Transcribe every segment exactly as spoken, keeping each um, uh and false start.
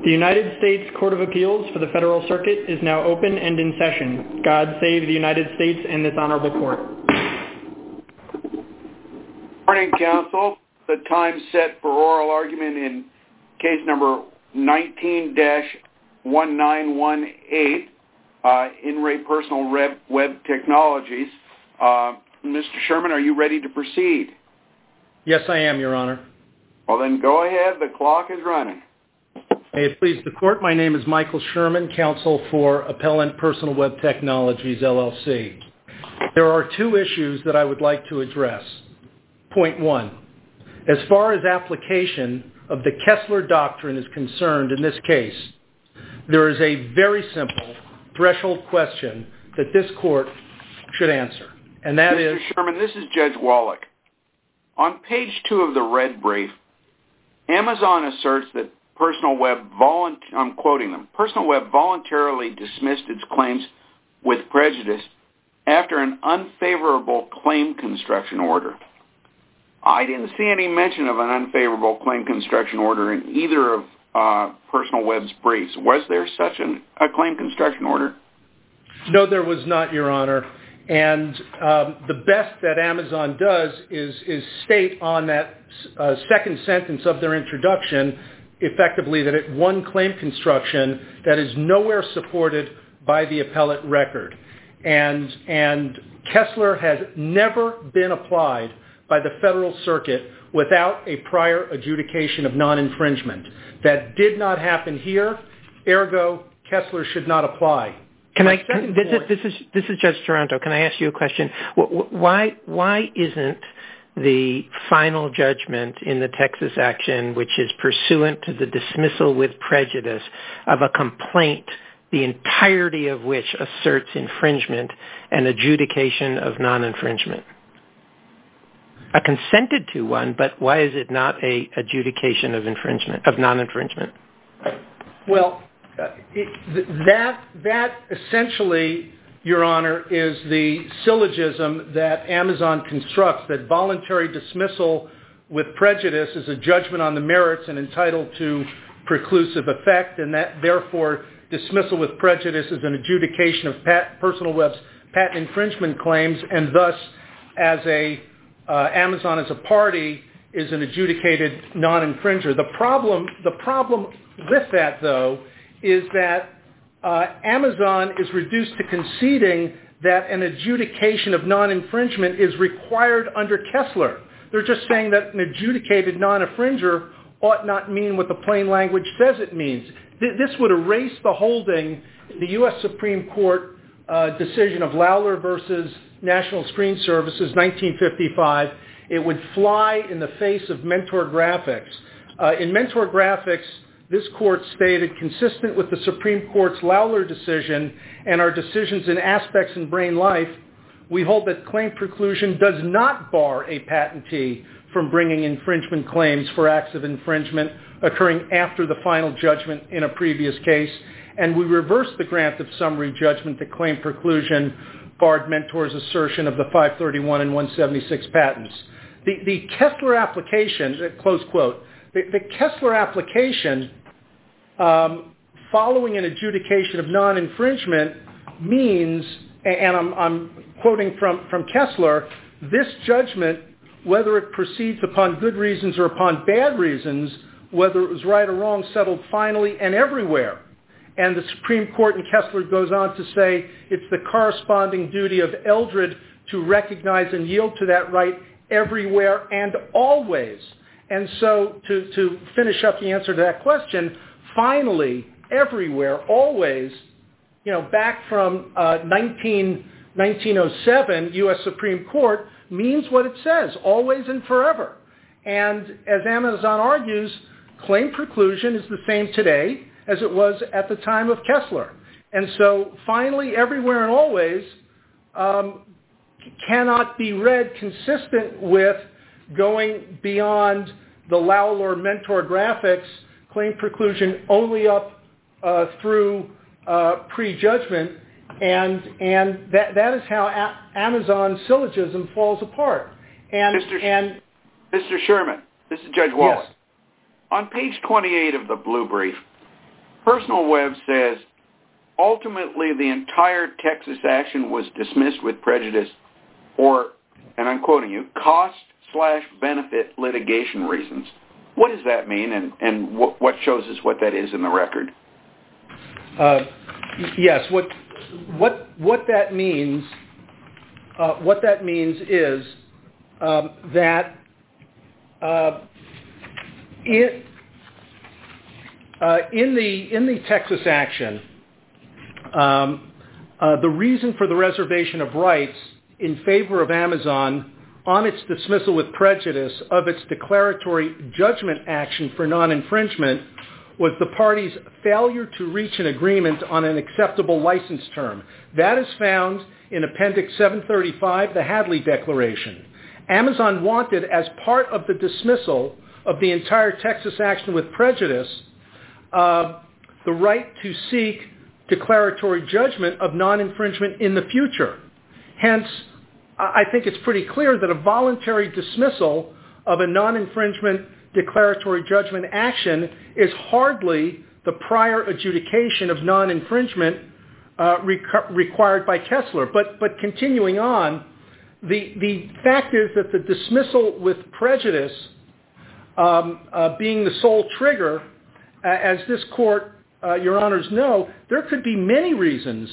The United States Court of Appeals for the Federal Circuit is now open and in session. God save the United States and this honorable court. Morning, counsel. The time set for oral argument in case number nineteen dash one nine one eight, uh, In Re Personal Web, Web Technologies. Uh, Mister Sherman, are you ready to proceed? Yes, I am, Your Honor. Well, then go ahead. The clock is running. May it please the court, my name is Michael Sherman, counsel for Appellant Personal Web Technologies, L L C. There are two issues that I would like to address. Point one, as far as application of the Kessler Doctrine is concerned in this case, there is a very simple threshold question that this court should answer, and that Mister is... Mister Sherman, this is Judge Wallach. On page two of the red brief, Amazon asserts that Personal Web, volunt- I'm quoting them, Personal Web voluntarily dismissed its claims with prejudice after an unfavorable claim construction order. I didn't see any mention of an unfavorable claim construction order in either of uh, Personal Web's briefs. Was there such an, a claim construction order? No, there was not, Your Honor. And um, the best that Amazon does is, is state on that uh, second sentence of their introduction effectively that it won claim construction that is nowhere supported by the appellate record. And, and Kessler has never been applied by the Federal Circuit without a prior adjudication of non-infringement. That did not happen here, ergo, Kessler should not apply. Can I, can, this, is, this, is, this is Judge Toronto. Can I ask you a question? Why, why isn't the final judgment in the Texas action, which is pursuant to the dismissal with prejudice of a complaint, the entirety of which asserts infringement and adjudication of non-infringement? A consented to one, but why is it not a adjudication of infringement, of non-infringement? Well, uh, it, that, that essentially, Your Honor, is the syllogism that Amazon constructs, that voluntary dismissal with prejudice is a judgment on the merits and entitled to preclusive effect, and that therefore dismissal with prejudice is an adjudication of pat, Personal Web's patent infringement claims, and thus as a uh, Amazon as a party is an adjudicated non-infringer. The problem, the problem with that, though, is that Uh, Amazon is reduced to conceding that an adjudication of non-infringement is required under Kessler. They're just saying that an adjudicated non-infringer ought not mean what the plain language says it means. Th- this would erase the holding, the U S Supreme Court uh, decision of Lawler versus National Screen Services, nineteen fifty-five. It would fly in the face of Mentor Graphics. Uh, in Mentor Graphics, this court stated, consistent with the Supreme Court's Lawler decision and our decisions in Aspects and Brain Life, we hold that claim preclusion does not bar a patentee from bringing infringement claims for acts of infringement occurring after the final judgment in a previous case, and we reverse the grant of summary judgment that claim preclusion barred Mentor's assertion of the five thirty-one and one seventy-six patents. The, the Kessler application, close quote, the, the Kessler application Um, following an adjudication of non-infringement means, and I'm, I'm quoting from, from Kessler, this judgment, whether it proceeds upon good reasons or upon bad reasons, whether it was right or wrong, settled finally and everywhere. And the Supreme Court in Kessler goes on to say it's the corresponding duty of Eldred to recognize and yield to that right everywhere and always. And so to, to finish up the answer to that question, finally, everywhere, always, you know, back from uh, nineteen oh seven, U S Supreme Court means what it says, always and forever. And as Amazon argues, claim preclusion is the same today as it was at the time of Kessler. And so finally, everywhere and always um, cannot be read consistent with going beyond the Lawler Mentor Graphics claim preclusion only up uh, through uh, prejudgment, and and that that is how a- Amazon's syllogism falls apart. And Mister and Mister Sherman, this is Judge Wallace. Yes. On page twenty-eight of the blue brief, Personal Web says, ultimately the entire Texas action was dismissed with prejudice or, and I'm quoting you, cost slash benefit litigation reasons. What does that mean, and, and what, what shows us what that is in the record? Uh, yes, what what what that means uh, what that means is um, that uh, it, uh, in the in the Texas action, um, uh, the reason for the reservation of rights in favor of Amazon on its dismissal with prejudice of its declaratory judgment action for non-infringement was the party's failure to reach an agreement on an acceptable license term. That is found in Appendix seven thirty-five, the Hadley Declaration. Amazon wanted, as part of the dismissal of the entire Texas action with prejudice, uh, the right to seek declaratory judgment of non-infringement in the future. Hence, I think it's pretty clear that a voluntary dismissal of a non-infringement declaratory judgment action is hardly the prior adjudication of non-infringement uh, requ- required by Kessler. But, but continuing on, the, the fact is that the dismissal with prejudice um, uh, being the sole trigger, uh, as this court, uh, your honors know, there could be many reasons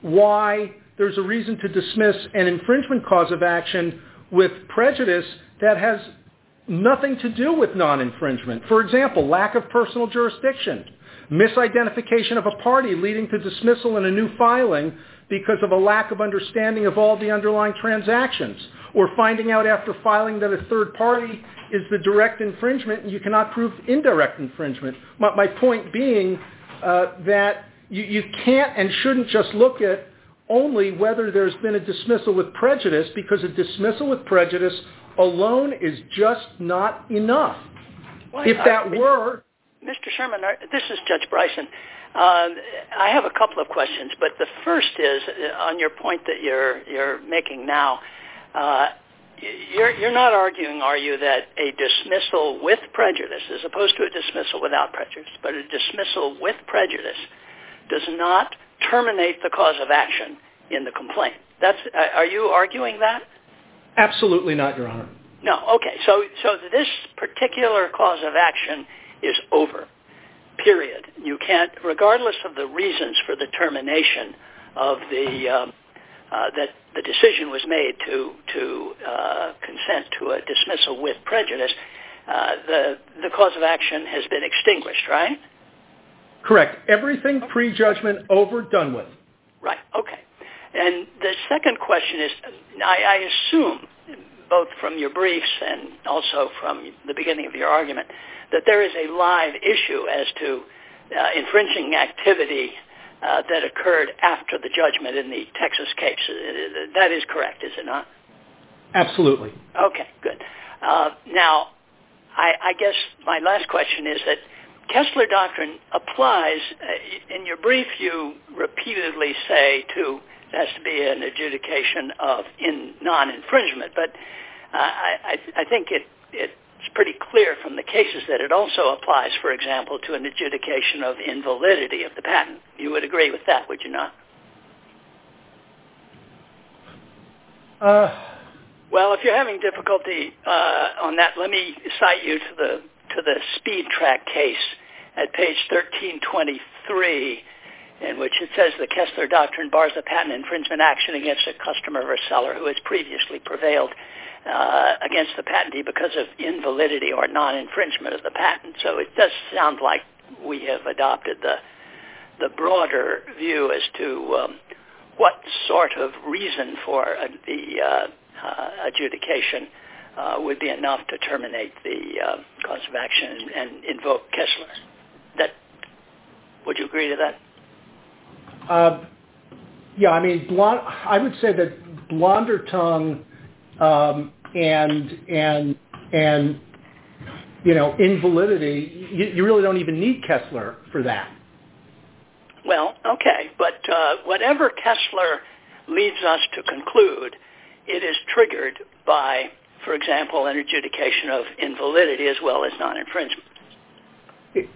why there's a reason to dismiss an infringement cause of action with prejudice that has nothing to do with non-infringement. For example, lack of personal jurisdiction, misidentification of a party leading to dismissal in a new filing because of a lack of understanding of all the underlying transactions, or finding out after filing that a third party is the direct infringement and you cannot prove indirect infringement. My, my point being uh, that you, you can't and shouldn't just look at only whether there's been a dismissal with prejudice, because a dismissal with prejudice alone is just not enough. Well, if that uh, were... Mister Sherman, this is Judge Bryson. Uh, I have a couple of questions, but the first is on your point that you're you're making now. Uh, you're, you're not arguing, are you, that a dismissal with prejudice, as opposed to a dismissal without prejudice, but a dismissal with prejudice does not terminate the cause of action in the complaint. That's, are you arguing that? Absolutely not, Your Honor. No, okay. So, so this particular cause of action is over, period. You can't, regardless of the reasons for the termination of the, um, uh, that the decision was made to, to uh, consent to a dismissal with prejudice, uh, the, the cause of action has been extinguished, right? Correct. Everything pre-judgment over, done with. Right. Okay. And the second question is, I, I assume, both from your briefs and also from the beginning of your argument, that there is a live issue as to uh, infringing activity uh, that occurred after the judgment in the Texas case. That is correct, is it not? Absolutely. Okay, good. Uh, now, I, I guess my last question is that Kessler doctrine applies, uh, in your brief you repeatedly say to, it has to be an adjudication of in non-infringement, but uh, I, I think it, it's pretty clear from the cases that it also applies, for example, to an adjudication of invalidity of the patent. You would agree with that, would you not? Uh, well, if you're having difficulty uh, on that, let me cite you to the to the Speed Track case at page thirteen twenty-three, in which it says the Kessler doctrine bars a patent infringement action against a customer or seller who has previously prevailed uh, against the patentee because of invalidity or non-infringement of the patent. So it does sound like we have adopted the the broader view as to um, what sort of reason for uh, the uh, uh, adjudication uh, would be enough to terminate the uh, cause of action and, and invoke Kessler. That, would you agree to that? Uh, yeah, I mean, blond, I would say that blonder tongue um, and and and you know invalidity. You, you really don't even need Kessler for that. Well, okay, but uh, whatever Kessler leads us to conclude, it is triggered by, for example, an adjudication of invalidity as well as non-infringement. It, right?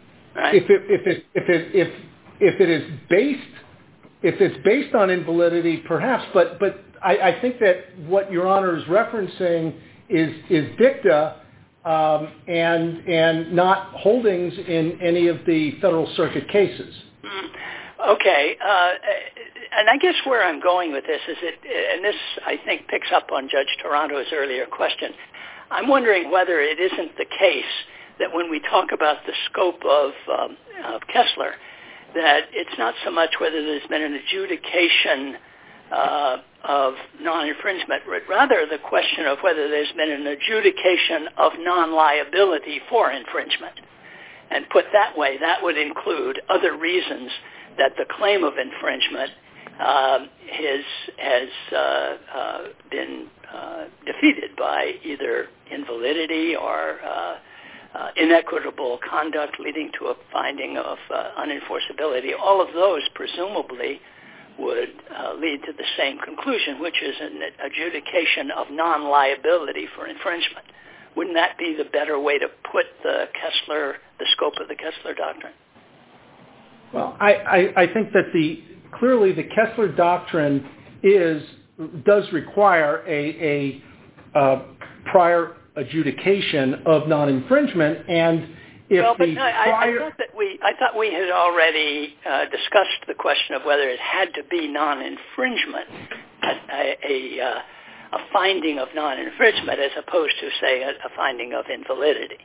right. if it if it if it if if it is based if it's based on invalidity, perhaps, but but I, I think that what Your Honor is referencing is is dicta um, and and not holdings in any of the Federal Circuit cases. Mm. Okay, uh, and I guess where I'm going with this is it, and this I think picks up on Judge Toronto's earlier question. I'm wondering whether it isn't the case that when we talk about the scope of, um, of Kessler, that it's not so much whether there's been an adjudication uh, of non-infringement, but rather the question of whether there's been an adjudication of non-liability for infringement. And put that way, that would include other reasons that the claim of infringement uh, has, has uh, uh, been uh, defeated by either invalidity or uh, Uh, inequitable conduct leading to a finding of uh, unenforceability. All of those presumably would uh, lead to the same conclusion, which is an adjudication of non-liability for infringement. Wouldn't that be the better way to put the Kessler, the scope of the Kessler doctrine? Well, I, I, I think that the clearly the Kessler doctrine is does require a, a uh, prior adjudication of non-infringement, and if well, but the no, I, prior... I thought that we, I thought we had already uh, discussed the question of whether it had to be non-infringement, a, a, a, a finding of non-infringement, as opposed to, say, a, a finding of invalidity.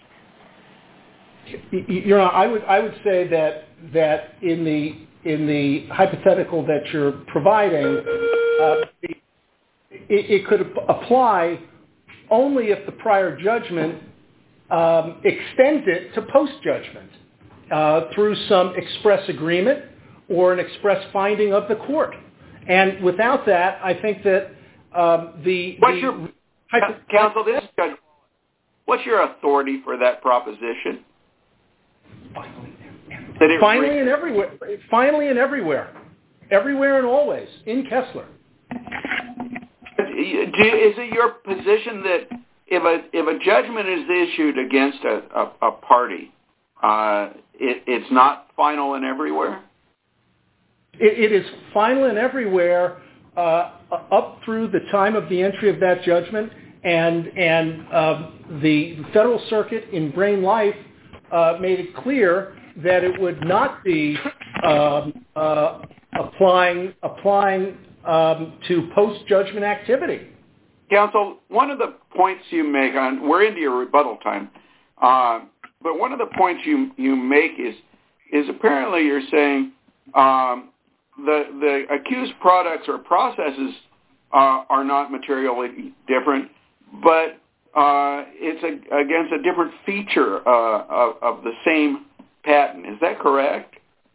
You know, I would, I would say that that in the in the hypothetical that you're providing, uh, it, it could apply only if the prior judgment um, extends it to post-judgment uh, through some express agreement or an express finding of the court. And without that, I think that um, the... What's the your... hypo- Counsel, this Judge, what's your authority for that proposition? That it Finally re- and everywhere. Finally and everywhere. Everywhere and always in Kessler. Do, is it your position that if a if a judgment is issued against a, a, a party, uh, it, it's not final and everywhere? It, it is final and everywhere uh, up through the time of the entry of that judgment, and and uh, the Federal Circuit in Brain Life uh, made it clear that it would not be um, uh, applying applying. Um, to post-judgment activity. Counsel, one of the points you make on, we're into your rebuttal time, uh, but one of the points you you make is is apparently you're saying um, the the accused products or processes uh, are not materially different, but uh, it's a, against a different feature uh, of, of the same patent. Is that correct?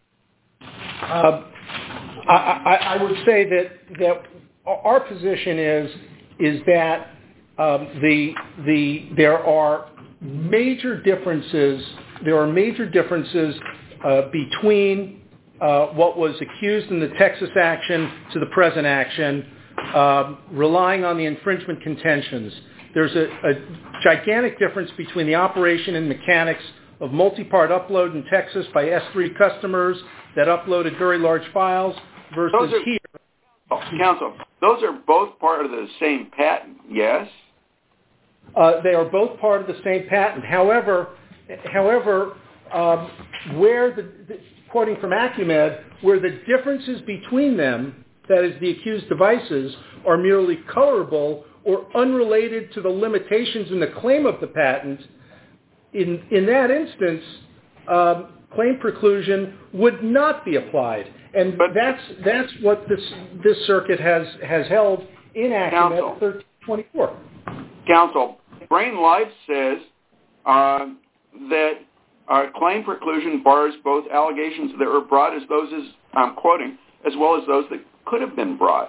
Uh, I, I, I would say that that our position is is that um, the the there are major differences. There are major differences uh, between uh, what was accused in the Texas action to the present action, uh, relying on the infringement contentions. There's a, a gigantic difference between the operation and mechanics of multi-part upload in Texas by S three customers that uploaded very large files versus those are, here. Oh, counsel, those are both part of the same patent, yes? Uh, they are both part of the same patent. However, however, um, where the, the quoting from Acumed, where the differences between them, that is the accused devices, are merely colorable or unrelated to the limitations in the claim of the patent, in in that instance, um, claim preclusion would not be applied, and but, that's that's what this this circuit has has held in Acumed thirteen twenty-four. Counsel, Brain Life says uh, that uh, claim preclusion bars both allegations that were brought as those as I'm quoting, as well as those that could have been brought.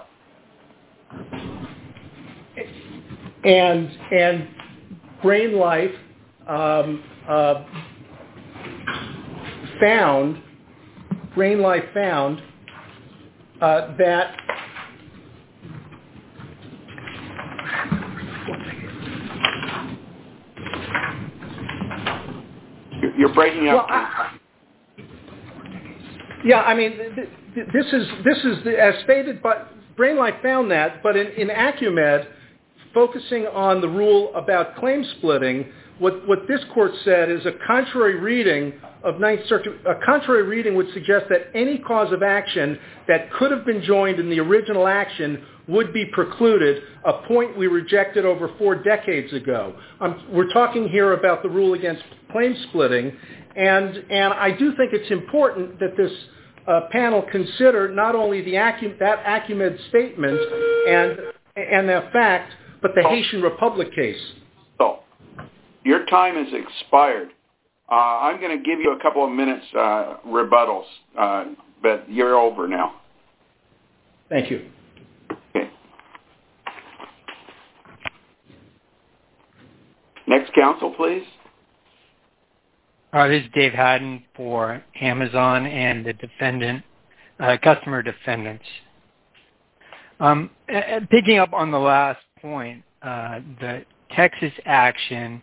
And and Brain Life um, uh, found Brain Life found uh, that you're breaking up. Well, I, Yeah, I mean, th- th- this is this is the, as stated, but Brainlight found that. But in, in Acumed, focusing on the rule about claim splitting, what what this court said is a contrary reading of Ninth Circuit. A contrary reading would suggest that any cause of action that could have been joined in the original action would be precluded, a point we rejected over four decades ago. Um, we're talking here about the rule against claim splitting, and and I do think it's important that this uh, panel consider not only the Acu- that Acumed statement and and that fact, but the oh. Haitian Republic case. So, your time has expired. Uh, I'm going to give you a couple of minutes uh, rebuttals, uh, but you're over now. Thank you. Okay. Next counsel, please. Uh, this is Dave Haddon for Amazon and the defendant, uh, customer defendants. Um, uh, picking up on the last point, uh, the Texas action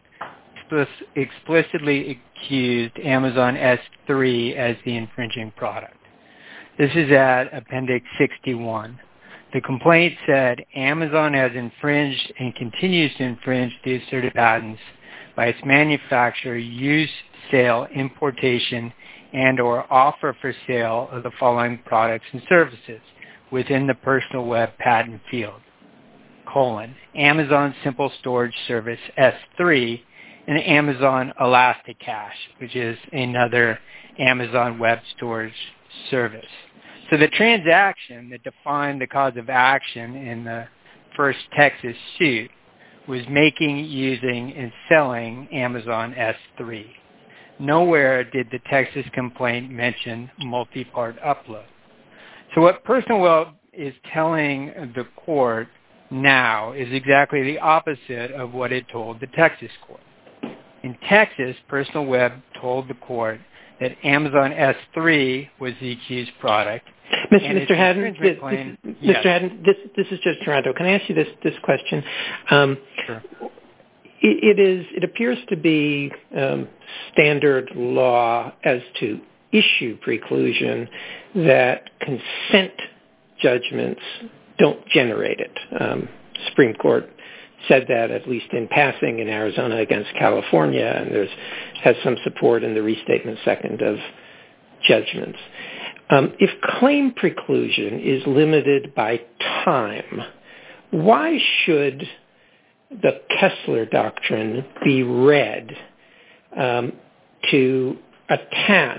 explicitly accused Amazon S three as the infringing product. This is at Appendix sixty-one. The complaint said Amazon has infringed and continues to infringe the asserted patents by its manufacture, use, sale, importation, and or offer for sale of the following products and services within the personal web patent field, colon, Amazon Simple Storage Service S three, and Amazon ElastiCache, which is another Amazon web storage service. So the transaction that defined the cause of action in the first Texas suit was making, using, and selling Amazon S three. Nowhere did the Texas complaint mention multi-part upload. So what Personal Web is telling the court now is exactly the opposite of what it told the Texas court. In Texas, Personal Web told the court that Amazon S three was the accused product. Mister Mister Haddon, this, claim, this, yes. Mister Haddon, this, this is Judge Toronto. Can I ask you this this question? Um, sure. It, it is. It appears to be um, standard law as to issue preclusion that consent judgments don't generate it. Um, Supreme Court said that, at least in passing, in Arizona against California, and there's has some support in the restatement second of judgments. Um, if claim preclusion is limited by time, why should the Kessler Doctrine be read um, to attach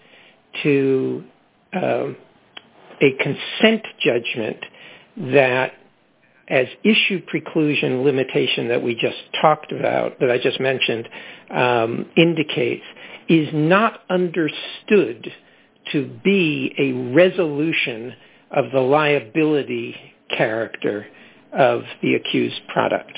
to um, a consent judgment that, as issue preclusion limitation that we just talked about, that I just mentioned, um, indicates, is not understood to be a resolution of the liability character of the accused product?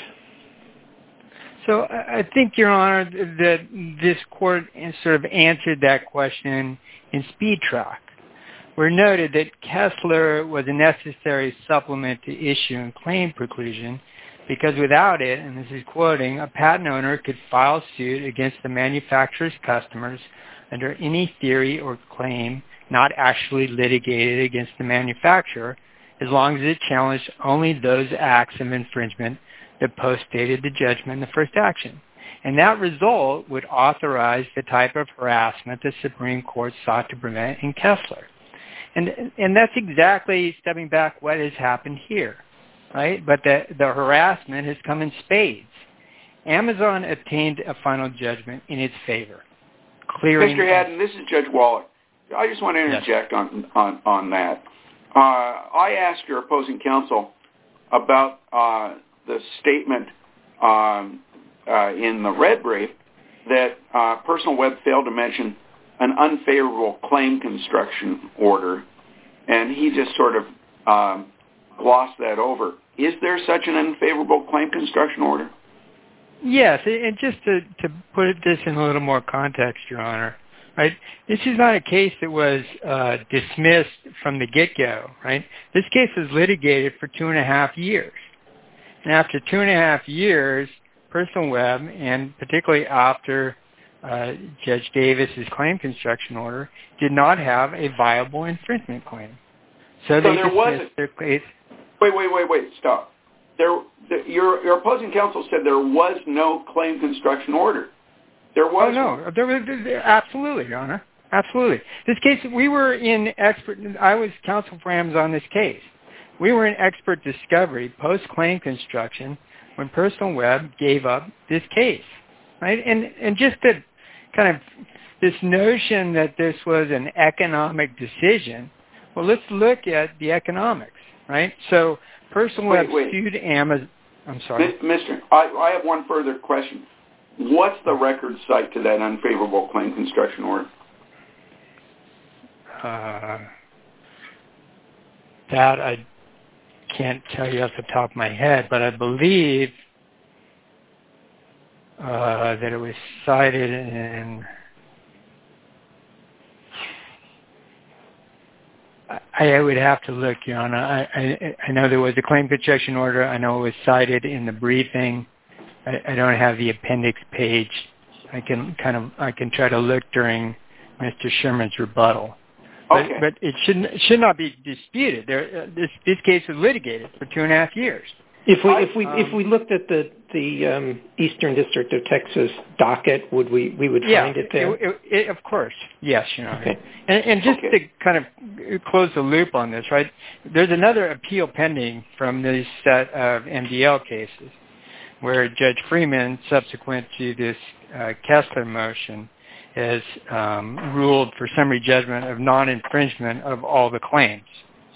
So I think, Your Honor, that this court sort of answered that question in SpeedTrack, where it noted that Kessler was a necessary supplement to issue and claim preclusion because without it, and this is quoting, a patent owner could file suit against the manufacturer's customers under any theory or claim not actually litigated against the manufacturer, as long as it challenged only those acts of infringement that postdated the judgment in the first action. And that result would authorize the type of harassment the Supreme Court sought to prevent in Kessler. And and that's exactly, stepping back, what has happened here, right? But the, the harassment has come in spades. Amazon obtained a final judgment in its favor. Clearing Mister Haddon, this is Judge Waller. I just want to interject yes. on, on, on that. Uh, I asked your opposing counsel about uh, the statement um, uh, in the red brief that uh, Personal Web failed to mention an unfavorable claim construction order, and he just sort of um, glossed that over. Is there such an unfavorable claim construction order? Yes, and just to, to put this in a little more context, Your Honor, right? This is not a case that was uh, dismissed from the get-go, right? This case was litigated for two and a half years. And after two and a half years, Personal Web, and particularly after uh, Judge Davis's claim construction order did not have a viable infringement claim. So, so they there dismissed their case. Wait, wait, wait, wait, stop. There, the, your, your opposing counsel said there was no claim construction order. There was oh, no. There was, there, absolutely, Your Honor. Absolutely. This case, we were in expert, I was counsel for Amazon on this case. We were in expert discovery post-claim construction when Personal Web gave up this case, right? And and just the kind of this notion that this was an economic decision, well, let's look at the economics, right? So Personal Web wait, wait. sued Amazon. I'm sorry. Mister I, I have one further question. What's the record cite to that unfavorable claim construction order? Uh, that I can't tell you off the top of my head, but I believe uh, that it was cited in... I, I would have to look, Your Honor. I, I, I know there was a claim construction order. I know it was cited in the briefing. I, I don't have the appendix page. I can kind of I can try to look during Mister Sherman's rebuttal. But, okay. but it should should not be disputed. There, uh, this this case was litigated for two and a half years. If we if we um, if we looked at the the um, Eastern District of Texas docket, would we we would yeah, find it there? It, it, it, of course, yes, you know. Okay. And, and just okay. to kind of close the loop on this, right? There's another appeal pending from this set of M D L cases, where Judge Freeman, subsequent to this uh, Kessler motion, has um, ruled for summary judgment of non-infringement of all the claims.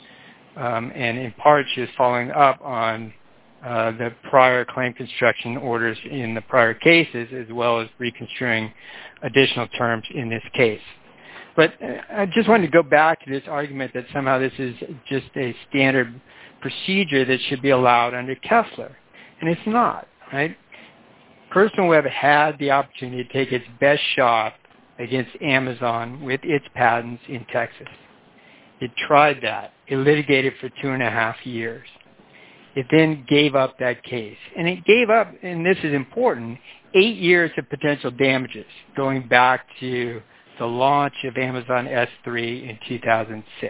Um, and in part, she is following up on uh, the prior claim construction orders in the prior cases, as well as reconstruing additional terms in this case. But I just wanted to go back to this argument that somehow this is just a standard procedure that should be allowed under Kessler. And it's not, right? Personal Web had the opportunity to take its best shot against Amazon with its patents in Texas. It tried that. It litigated for two and a half years. It then gave up that case. And it gave up, and this is important, eight years of potential damages going back to the launch of Amazon S three in two thousand six.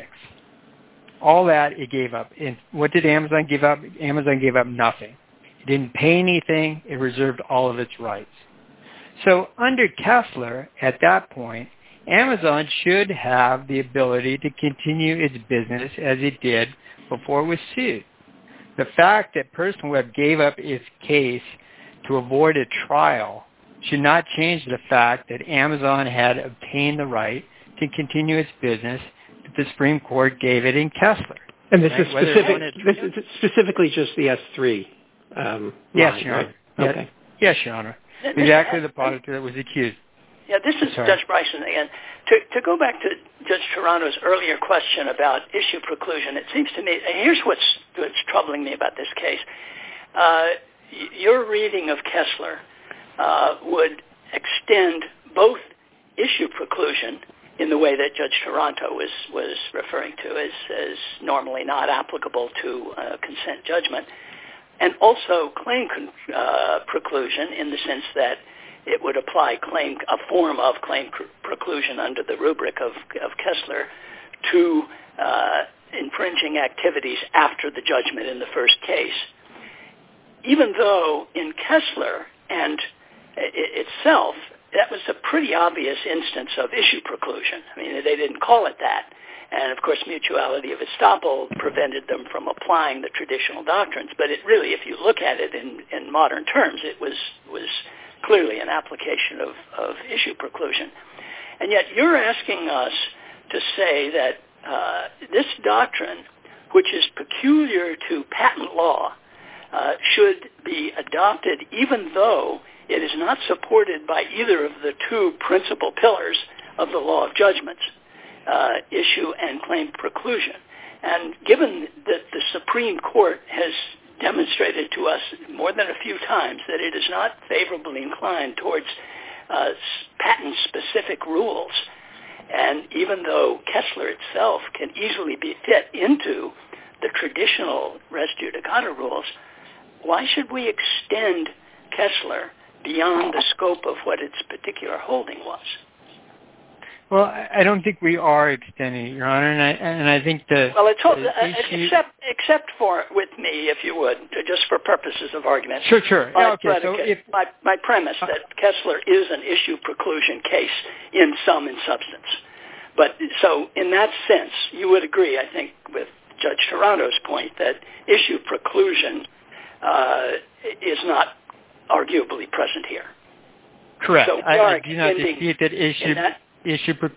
All that it gave up. And what did Amazon give up? Amazon gave up nothing. It didn't pay anything. It reserved all of its rights. So under Kessler, at that point, Amazon should have the ability to continue its business as it did before it was sued. The fact that Personal Web gave up its case to avoid a trial should not change the fact that Amazon had obtained the right to continue its business that the Supreme Court gave it in Kessler. And this right? is specific, this is specifically just the S three um, Yes, line, Your Honor. right? Okay. Yes, Your Honor. Exactly the product that was accused. Yeah, this is Sorry. Judge Bryson again. To, to go back to Judge Toronto's earlier question about issue preclusion, it seems to me, here's what's, what's troubling me about this case. Uh, your reading of Kessler uh, would extend both issue preclusion in the way that Judge Toronto was, was referring to as, as normally not applicable to uh, consent judgment, and also claim uh, preclusion in the sense that it would apply claim a form of claim preclusion under the rubric of, of Kessler to uh, infringing activities after the judgment in the first case. Even though in Kessler and it itself, that was a pretty obvious instance of issue preclusion. I mean, they didn't call it that. And, of course, mutuality of estoppel prevented them from applying the traditional doctrines. But it really, if you look at it in, in modern terms, it was was clearly an application of, of issue preclusion. And yet you're asking us to say that uh, this doctrine, which is peculiar to patent law, uh, should be adopted even though it is not supported by either of the two principal pillars of the law of judgments, uh, issue and claim preclusion. And given that the Supreme Court has demonstrated to us more than a few times that it is not favorably inclined towards uh, patent-specific rules, and even though Kessler itself can easily be fit into the traditional res judicata rules, why should we extend Kessler beyond the scope of what its particular holding was. Well, I don't think we are extending it, Your Honor, and I and I think the well, it's the uh, issue... except except for with me, if you would, just for purposes of argument. Sure, sure. My, yeah, okay, so if, my my premise uh, that Kessler is an issue preclusion case in sum and substance, but so in that sense, you would agree, I think, with Judge Toronto's point that issue preclusion uh, is not arguably present here. Correct. So I, I do not dispute that issue. That, issue. Pre-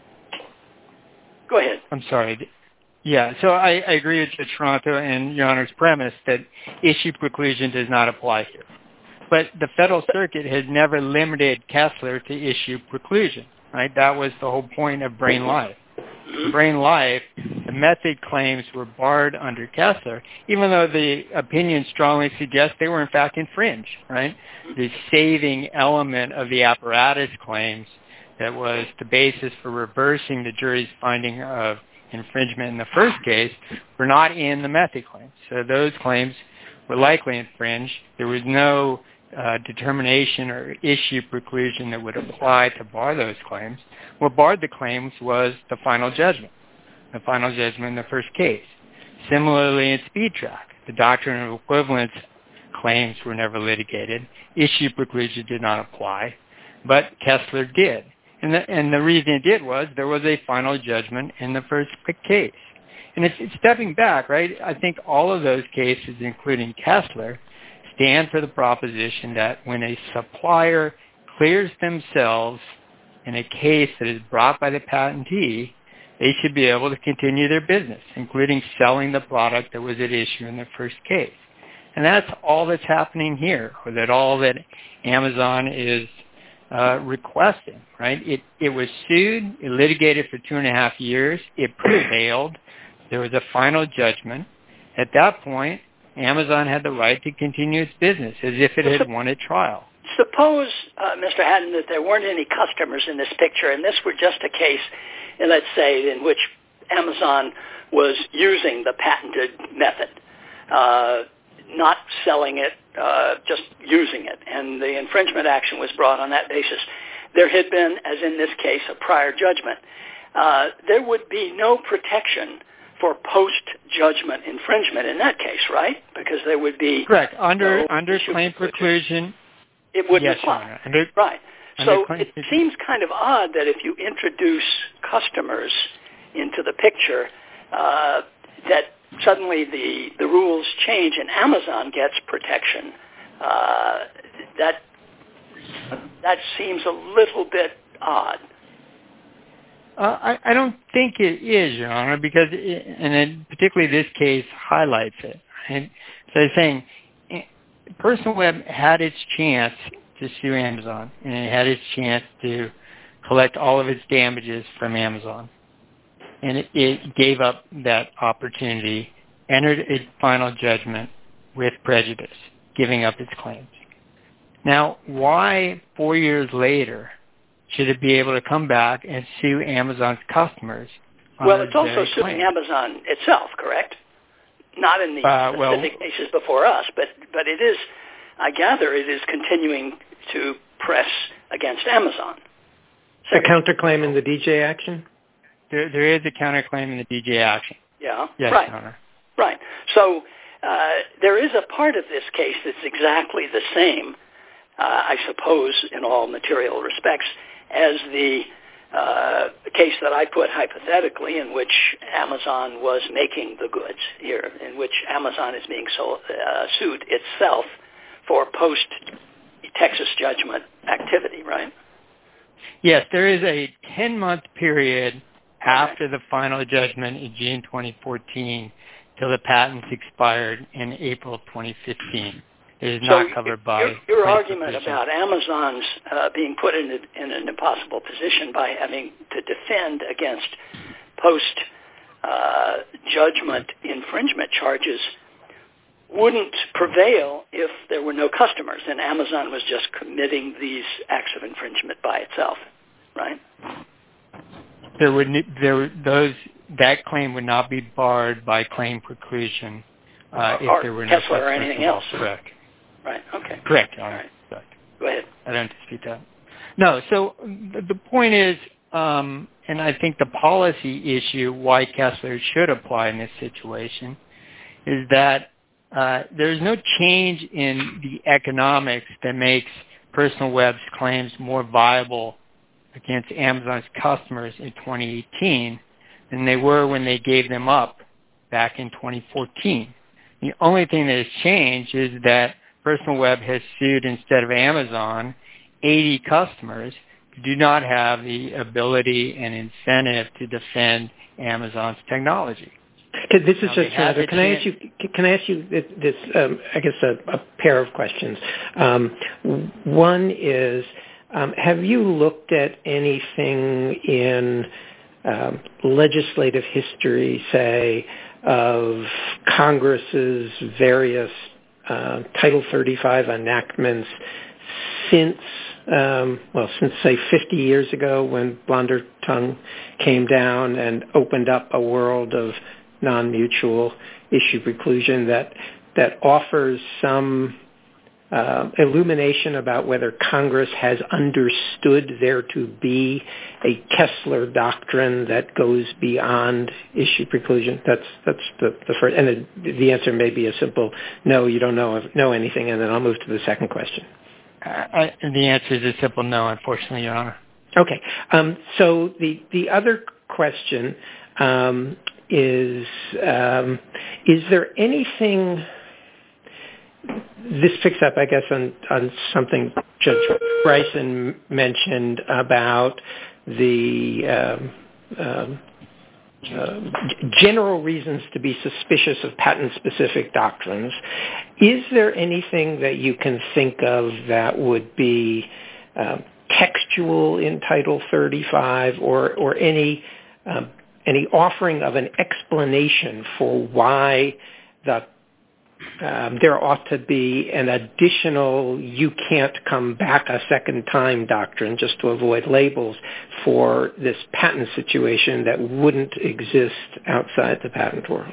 Go ahead. I'm sorry. Yeah. So I, I agree with Judge Toronto and Your Honor's premise that issue preclusion does not apply here. But the Federal Circuit has never limited Kessler to issue preclusion. Right. That was the whole point of Brain Life. Brain Life, the method claims were barred under Kessler, even though the opinion strongly suggests they were in fact infringed, right? The saving element of the apparatus claims that was the basis for reversing the jury's finding of infringement in the first case were not in the method claims. So those claims were likely infringed. There was no uh, determination or issue preclusion that would apply to bar those claims. What barred the claims was the final judgment, the final judgment in the first case. Similarly, in SpeedTrack, the doctrine of equivalence claims were never litigated. Issue preclusion did not apply, but Kessler did. And the, and the reason it did was there was a final judgment in the first case. And it's, it's stepping back, right? I think all of those cases, including Kessler, stand for the proposition that when a supplier clears themselves in a case that is brought by the patentee, they should be able to continue their business, including selling the product that was at issue in the first case. And that's all that's happening here, or that all that Amazon is uh, requesting, right? It, it was sued, it litigated for two and a half years, it prevailed, there was a final judgment. At that point, Amazon had the right to continue its business as if it had won a trial. Suppose, uh, Mister Haddon, that there weren't any customers in this picture, and this were just a case, let's say, in which Amazon was using the patented method, uh, not selling it, uh, just using it, and the infringement action was brought on that basis. There had been, as in this case, a prior judgment. Uh, there would be no protection for post-judgment infringement in that case, right? Because there would be... Correct. Under, no under claim preclusion... It wouldn't yes, apply. Under, right. Under So it seems kind of odd that if you introduce customers into the picture, uh, that suddenly the, the rules change and Amazon gets protection. Uh, that that seems a little bit odd. Uh, I, I don't think it is, Your Honor, because, it, and it, particularly this case highlights it. Right? So they're saying... Personal Web had its chance to sue Amazon, and it had its chance to collect all of its damages from Amazon. And it, it gave up that opportunity, entered its final judgment with prejudice, giving up its claims. Now, why four years later should it be able to come back and sue Amazon's customers? Well, it's also suing Amazon itself, correct? Not in the uh, specific well, cases before us, but, but it is, I gather, it is continuing to press against Amazon. A counterclaim in the D J action? There, there is a counterclaim in the D J action. Yeah, yes, right. Your Honor. Right. So uh, there is a part of this case that's exactly the same, uh, I suppose, in all material respects, as the Uh, case that I put hypothetically in which Amazon was making the goods here, in which Amazon is being sold, uh, sued itself for post-Texas judgment activity, right? Yes, there is a ten-month period after the final judgment in June twenty fourteen till the patents expired in April twenty fifteen. It is so not covered by... Your, your argument about Amazon's uh, being put in, a, in an impossible position by having to defend against post-judgment uh, infringement charges wouldn't prevail if there were no customers and Amazon was just committing these acts of infringement by itself, right? There would there those that claim would not be barred by claim preclusion uh, if or there were Kessler no or anything else. else. Correct. Right. Okay. Correct. All right. Correct. Go ahead. I don't dispute that. No, so the point is, um, and I think the policy issue why Kessler should apply in this situation is that uh, there's no change in the economics that makes Personal Web's claims more viable against Amazon's customers in twenty eighteen than they were when they gave them up back in twenty fourteen. The only thing that has changed is that Personal Web has sued, instead of Amazon, eighty customers who do not have the ability and incentive to defend Amazon's technology. This is just Heather. Can I ask you? Can I ask you this? Um, I guess a, a pair of questions. Um, one is, um, have you looked at anything in um, legislative history, say, of Congress's various uh, Title thirty-five enactments since, um, well, since say fifty years ago, when Blonder Tongue came down and opened up a world of non-mutual issue preclusion that that offers some uh, illumination about whether Congress has understood there to be a Kessler doctrine that goes beyond issue preclusion? That's that's the, the first, and the, the answer may be a simple no. You don't know know anything, and then I'll move to the second question. Uh, the answer is a simple no, unfortunately, Your Honor. Okay. Um, so the the other question. Um, is um, is there anything, this picks up, I guess, on, on something Judge Bryson mentioned about the um, um, uh, general reasons to be suspicious of patent-specific doctrines. Is there anything that you can think of that would be uh, textual in Title thirty-five or, or any um, any offering of an explanation for why the, um, there ought to be an additional you can't come back a second time doctrine just to avoid labels for this patent situation that wouldn't exist outside the patent world?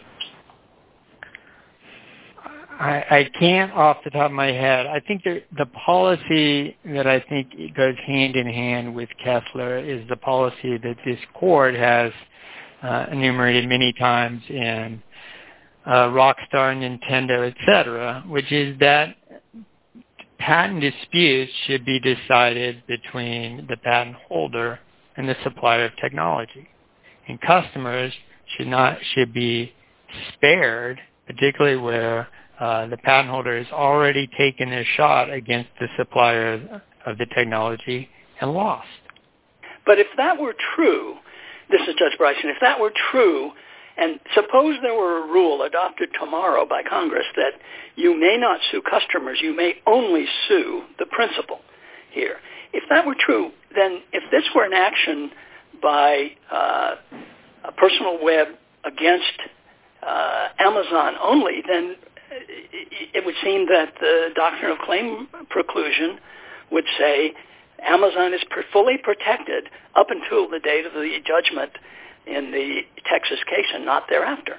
I, I can't off the top of my head. I think the, the policy that I think goes hand in hand with Kessler is the policy that this court has uh, enumerated many times in uh, Rockstar, Nintendo, et cetera, which is that patent disputes should be decided between the patent holder and the supplier of technology. And customers should not should be spared, particularly where Uh, the patent holder has already taken a shot against the supplier of the technology and lost. But if that were true, this is Judge Bryson, if that were true, and suppose there were a rule adopted tomorrow by Congress that you may not sue customers, you may only sue the principal here. If that were true, then if this were an action by uh, a Personal Web against uh, Amazon only, then it would seem that the doctrine of claim preclusion would say Amazon is fully protected up until the date of the judgment in the Texas case and not thereafter.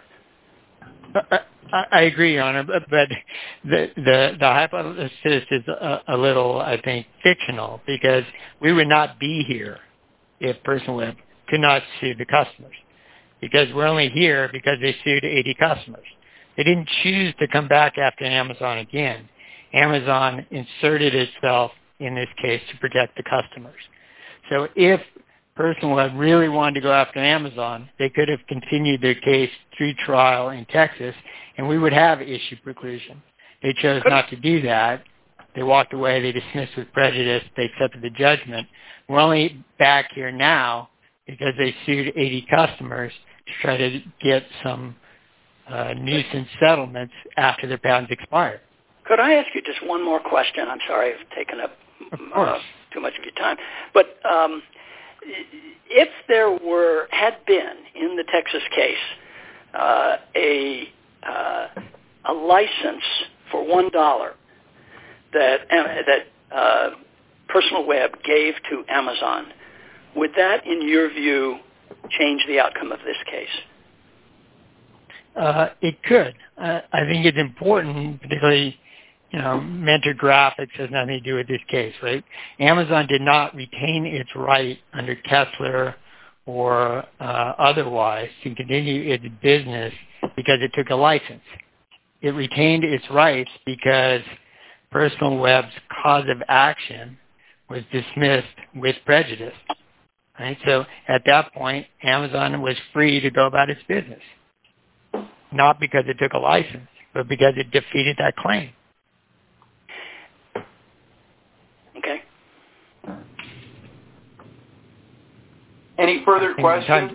I, I agree, Your Honor, but the, the, the hypothesis is a, a little, I think, fictional because we would not be here if Personal Web could not sue the customers because we're only here because they sued eighty customers. They didn't choose to come back after Amazon again. Amazon inserted itself in this case to protect the customers. So if Personal Web really wanted to go after Amazon, they could have continued their case through trial in Texas, and we would have issue preclusion. They chose not to do that. They walked away. They dismissed with prejudice. They accepted the judgment. We're only back here now because they sued eighty customers to try to get some Uh, nuisance settlements after their patents expired. Could I ask you just one more question? I'm sorry I've taken up uh, too much of your time. But um, if there were had been in the Texas case uh, a uh, a license for one dollar that uh, that uh, Personal Web gave to Amazon, would that, in your view, change the outcome of this case? Uh, it could. Uh, I think it's important, particularly you know, Mentor Graphics has nothing to do with this case, right? Amazon did not retain its right under Kessler or uh, otherwise to continue its business because it took a license. It retained its rights because Personal Web's cause of action was dismissed with prejudice. Right? So at that point, Amazon was free to go about its business, not because it took a license, but because it defeated that claim. Okay. Any further questions?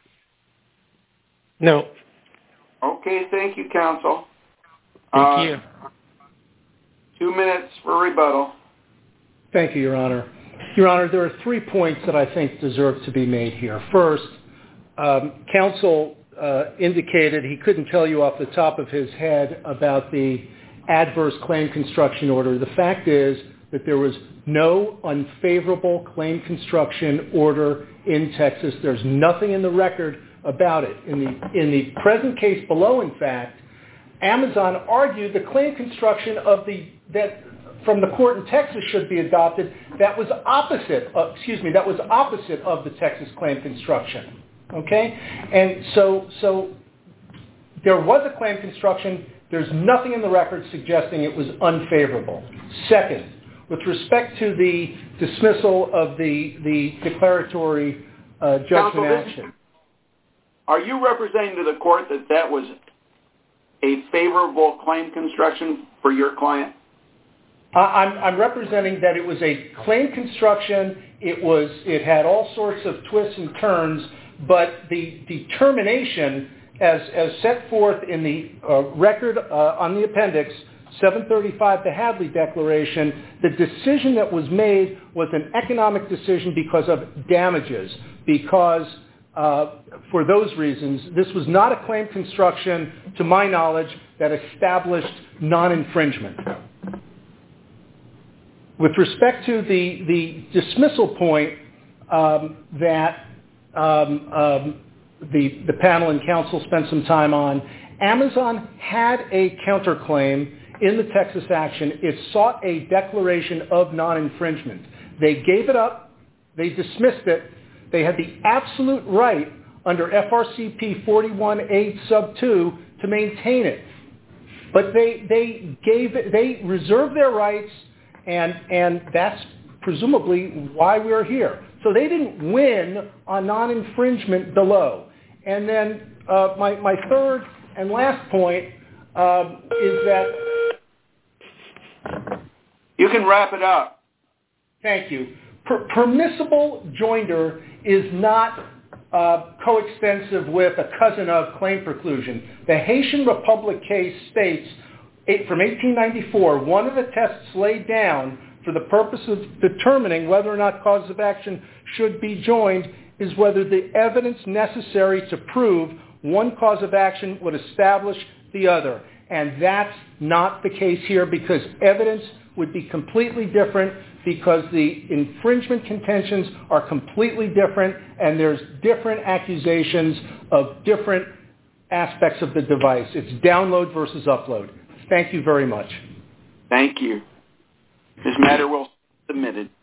No. Okay, thank you, counsel. Thank uh, you. Two minutes for rebuttal. Thank you, Your Honor. Your Honor, there are three points that I think deserve to be made here. First, um, counsel uh, indicated he couldn't tell you off the top of his head about the adverse claim construction order. The fact is that there was no unfavorable claim construction order in Texas. There's nothing in the record about it. In the, in the present case below, in fact, Amazon argued the claim construction of the that from the court in Texas should be adopted. That was opposite. Of, excuse me. That was opposite of the Texas claim construction. Okay, and so so there was a claim construction. There's nothing in the record suggesting it was unfavorable. Second, with respect to the dismissal of the the declaratory uh, judgment Counsel, action, are you representing to the court that that was a favorable claim construction for your client? Uh, I'm, I'm representing that it was a claim construction. It was. It had all sorts of twists and turns, but the determination, as as set forth in the uh, record uh, on the appendix seven thirty-five, the Hadley Declaration, the decision that was made was an economic decision because of damages. Because uh, for those reasons, this was not a claim construction, to my knowledge, that established non-infringement. With respect to the, the dismissal point um, that um, um, the, the panel and counsel spent some time on, Amazon had a counterclaim in the Texas action. It sought a declaration of non-infringement. They gave it up. They dismissed it. They had the absolute right under F R C P forty-one A sub two to maintain it. But they, they gave it, they reserved their rights, and, and that's presumably why we're here. So they didn't win on non-infringement below. And then uh, my, my third and last point um, is that... You can wrap it up. Thank you. Per- permissible joinder is not uh, coextensive with a cousin of claim preclusion. The Haitian Republic case states, eight, from eighteen ninety-four, one of the tests laid down for the purpose of determining whether or not causes of action should be joined is whether the evidence necessary to prove one cause of action would establish the other. And that's not the case here, because evidence would be completely different, because the infringement contentions are completely different, and there's different accusations of different aspects of the device. It's download versus upload. Thank you very much. Thank you. This matter will be submitted.